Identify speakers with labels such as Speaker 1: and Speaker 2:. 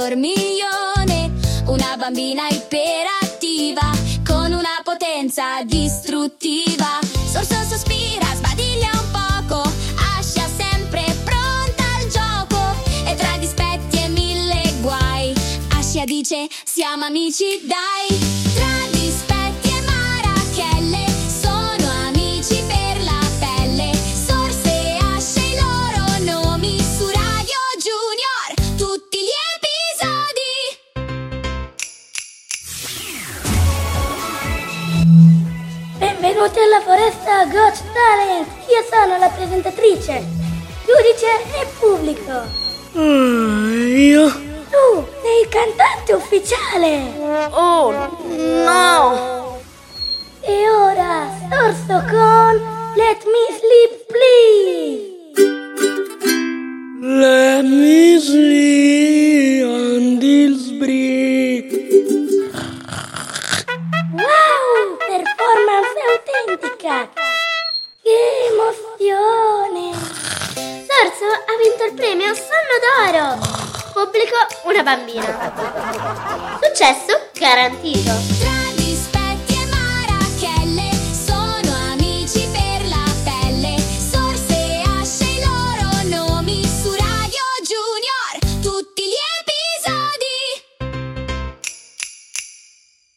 Speaker 1: dormiglione, una bambina iperattiva con una potenza distruttiva. Sorso sospira, sbadiglia un poco, Ascia sempre pronta al gioco, e tra dispetti e mille guai Ascia dice siamo amici dai. Tra dispetti e marachelle sono amici per la pelle, Sorso e Ascia i loro nomi su Radio Junior, tutti gli episodi.
Speaker 2: Benvenuti alla foresta Got Talent. Io sono la presentatrice, giudice e pubblico.
Speaker 3: Io?
Speaker 2: Tu sei il cantante ufficiale.
Speaker 3: Oh, no!
Speaker 2: E ora Sorso con Let Me Sleep Please.
Speaker 3: Let me sleep on this brick.
Speaker 2: Wow, performance autentica. Che emozione. Sorso ha vinto il premio Sonno d'Oro. Pubblico una bambina. Successo garantito.